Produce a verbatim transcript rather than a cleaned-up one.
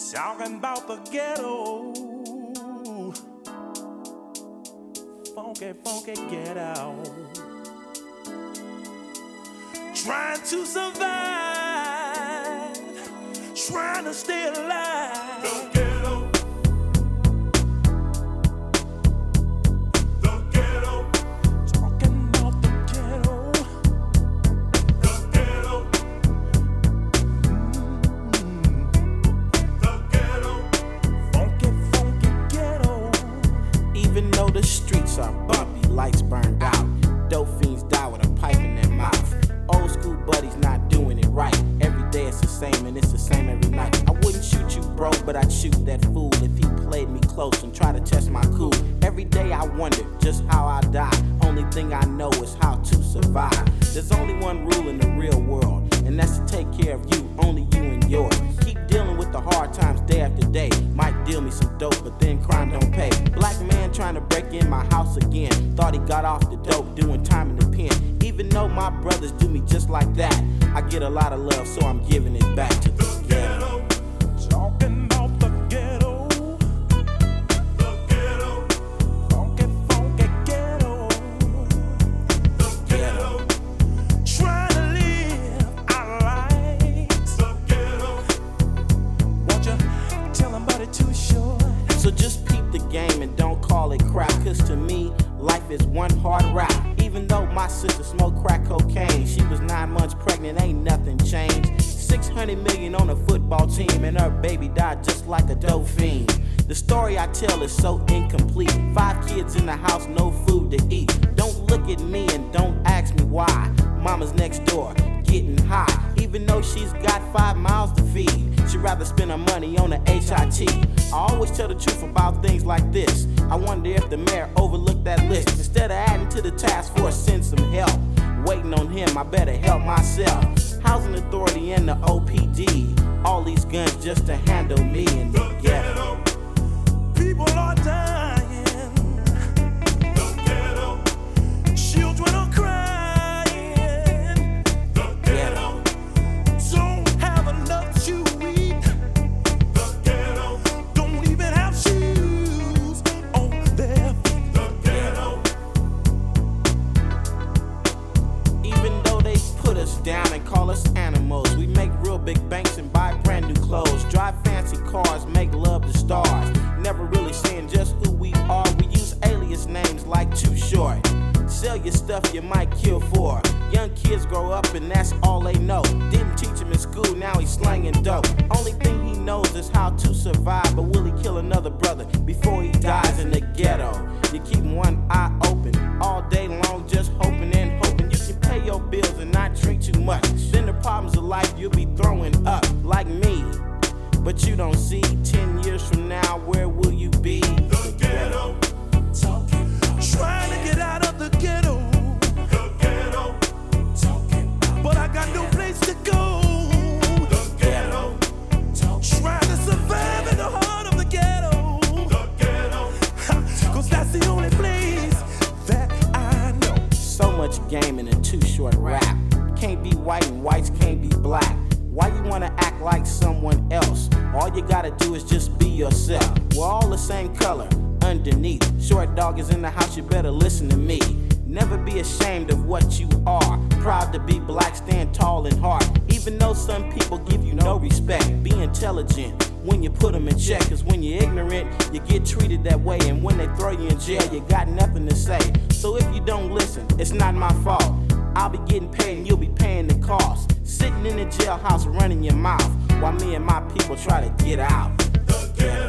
Talking about the ghetto. Funky, funky ghetto. Trying to survive, trying to stay alive. The ghetto. The ghetto. Talking about the ghetto. The ghetto. Mm-hmm. The ghetto. Funky, funky ghetto. Even though the streets are bumpy, lights burned out, dope fiends die with a pipe in their mouth. Old school buddies not doing it right. Every day it's the same and it's the same every night. I wouldn't shoot you, bro, but I'd shoot that fool if he played me close and tried to test my cool. Every day I wonder just how I die. Only thing I know is how to survive. There's only one rule in the real world, and that's to take care of you, only you and yours. Keep dealing with the hard times day after day. Might deal me some dope, but then crime don't pay. Black man trying to break in my house again. Thought he got off the dope, doing time in the pen. Even though my brothers do me just like that, I get a lot of love, so I'm giving it back to the ghetto. Talking about the ghetto. The ghetto. Funky, funky ghetto. The ghetto. Trying to live our lives. The ghetto. Won't you tell them about it too short? So just peep the game and don't call it crap, cause to me, life is one hard rap. Even though my sister smoked crack cocaine, she was nine months pregnant, ain't nothing changed. six hundred million on a football team, and her baby died just like a dope fiend. The story I tell is so incomplete. Five kids in the house, no food to eat. Don't look at me and don't ask me why. Mama's next door, getting high. Even though she's got five mouths to feed, she'd rather spend her money on a H I T. I always tell the truth about things like this. I wonder if the mayor overlooked that list. Instead of adding to the task force, send some help. Waiting on him, I better help myself. Housing Authority and the O P D, all these guns just to handle me in the ghetto. People are dying. The ghetto. Children are crying. The ghetto. Don't have enough to eat. The ghetto. Don't even have shoes on their feet. The ghetto. Even though they put us down and call us animals, we make real big banks and buy brand new clothes, drive fancy cars, make love to stars. Never really saying just who we are. We use alias names like Too Short. Sell your stuff you might kill for. Young kids grow up and that's all they know. Didn't teach him in school, now he's slanging dope. Only thing he knows is how to survive. But will he kill another brother before he dies in the ghetto? You keep one eye open all day long, just hoping and hoping you can pay your bills and not drink too much. Then the problems of life you'll be throwing up like me. But you don't see, ten years from now, where will you be? The ghetto. Talking about trying to get out of the ghetto. The ghetto. Talking about but I got no place to go. The ghetto. Trying to survive in the heart of the ghetto. The ghetto. Cause that's the only place that I know. So much game in a Too Short rap. Can't be white and whites can't be black. Why you wanna act like someone else? All you gotta do is just be yourself. We're all the same color underneath. Short dog is in the house, you better listen to me. Never be ashamed of what you are. Proud to be black, stand tall and hard. Even though some people give you no respect, be intelligent when you put them in check. Cause when you're ignorant, you get treated that way. And when they throw you in jail, you got nothing to say. So if you don't listen, it's not my fault. I'll be getting paid and you'll be paying the cost. Sitting in the jailhouse running your mouth while me and my people try to get out. The ghetto.